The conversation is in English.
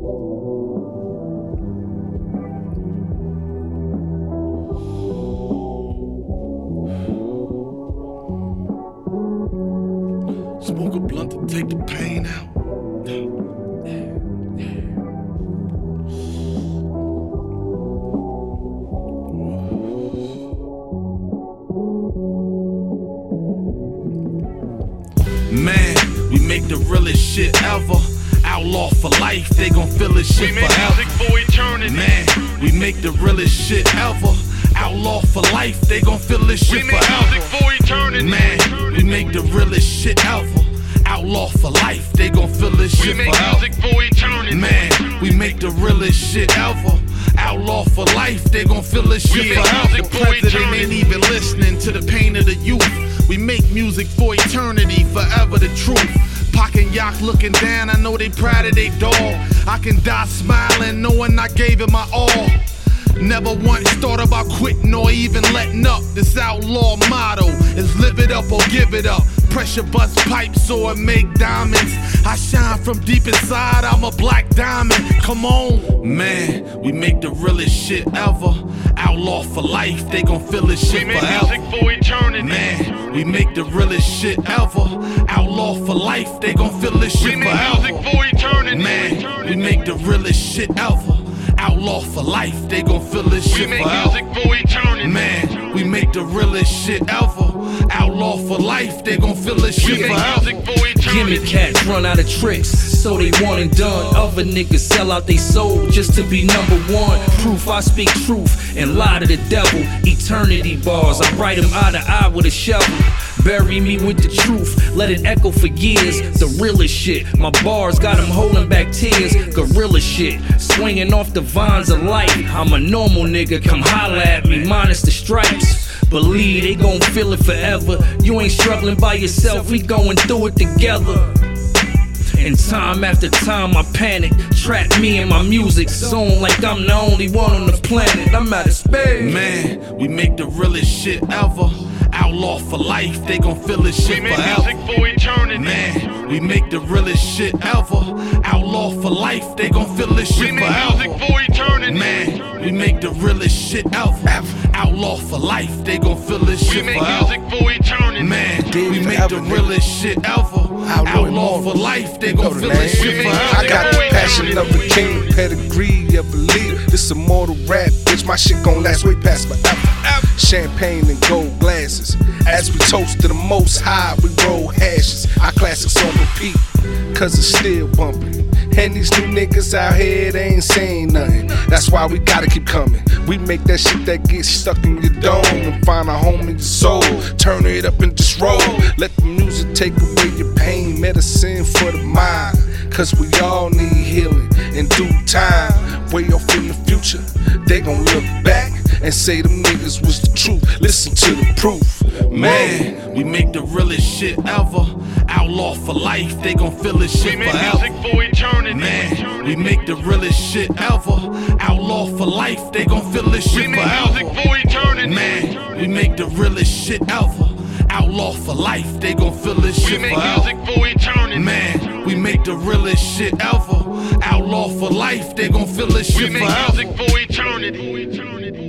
Smoke a blunt to take the pain out. Man, we make the realest shit ever. Outlaw for life, they gon' feel this shit forever. We make music for eternity. Man, we make the realest shit ever. Outlaw for life, they gon' feel this shit forever. We make music for eternity. Man, we make the realest shit ever. Outlaw for life, they gon' feel this shit forever. We make music for eternity. Man, we make the realest shit ever. Outlaw for life, they gon' feel this shit forever. The president ain't even listening to the pain of the youth. We make music for eternity, forever the truth. Pac and Yak looking down, I know they proud of they dog. I can die smiling, knowing I gave it my all. Never once thought about quitting or even letting up. This outlaw motto is live it up or give it up. Pressure bust pipes or make diamonds. I shine from deep inside, I'm a black diamond. Come on, man, we make the realest shit ever. Outlaw for life, they gon' feel this shit forever. We make music for eternity. Man, we make the realest shit ever. Outlaw for life, they gon' feel this shit forever. We make music for eternity. Man, we make the realest shit ever. Outlaw for life, they gon' feel this shit forever. We make music for eternity. Man, we make the realest shit ever. Outlaw for life, they gon' feel this shit forever. Gimmick cats run out of tricks, so they one and done. Other niggas sell out they soul just to be #1. Proof I speak truth and lie to the devil. Eternity bars, I write them eye to eye with a shovel. Bury me with the truth, let it echo for years. The realest shit, my bars got them holding back tears. Gorilla shit, swinging off the vines of light. I'm a normal nigga, come holla at me, minus the stripes. Believe they gon' feel it forever. You ain't struggling by yourself, we going through it together. And time after time I panic, trap me in my music zone like I'm the only one on the planet. I'm out of space. Man, we make the realest shit ever. Outlaw for life, they gon' feel this shit forever. We make music for eternity. Man, we make the realest shit ever. Outlaw for life, they gon' feel this shit forever. We make music for eternity. Man, we make the realest shit ever. Outlaw for life, they gon' feel this shit forever. We make music for eternity. Man, we make the realest shit ever. Outlaw for life, they gon' feel this shit forever. I got the passion of a king, pedigree of a leader. This immortal rap, bitch, my shit gon' last way past forever. Champagne and gold glasses. As we toast to the most high, we roll hashes. Our classics on repeat, cause it's still bumping. And these new niggas out here, they ain't saying nothing. That's why we gotta keep coming. We make that shit that gets stuck in your dome and find a home in your soul. Turn it up and just roll. Let the music take away your pain, medicine for the mind. Cause we all need healing in due time. Way off in the future, they gon' look back and say them niggas was the truth. Listen to the proof. Man, we make the realest shit ever. Outlaw for life, they gon' feel this shit forever. We make music for eternity. Man, we make the realest shit ever. Outlaw for life, they gon' feel this shit forever. We make music for eternity. Man, we make the realest shit ever. Outlaw for life, they gon' feel this shit forever. We make music for eternity. Man, we make the realest shit ever. Outlaw for life, they gon' feel this shit forever. We make music for eternity.